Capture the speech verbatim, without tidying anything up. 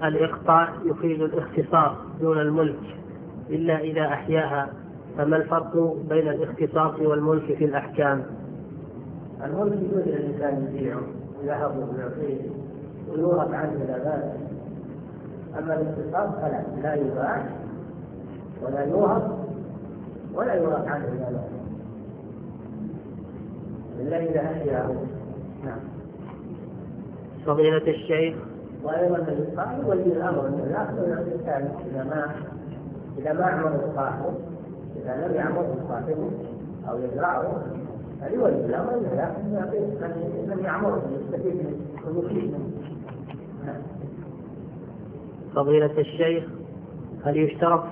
الإقطاع يفيد الاختصاص دون الملك إلا إذا أحياها، فما الفرق بين الاختصاص والملك في الأحكام؟ الملك يجوز للإنسان يبيعه ويهبه ويعطيه ويورث عنه إلى ذلك، أما الاختصاص فلا، لا يباع ولا يوهب ولا يورث عنه إلى ذلك إلا إذا أحياه. نعم. فضيلة الشيخ، وأيضا الإقطاع ولي الأمر أن يأخذ الإنسان إذا ما إذا ما عمره صاحبه، إذا لم يعمره صاحبه أو يزرعه فلولي الأمر أنه يأخذ من يعمره يستفيد منه. فضيلة الشيخ، هل يشترط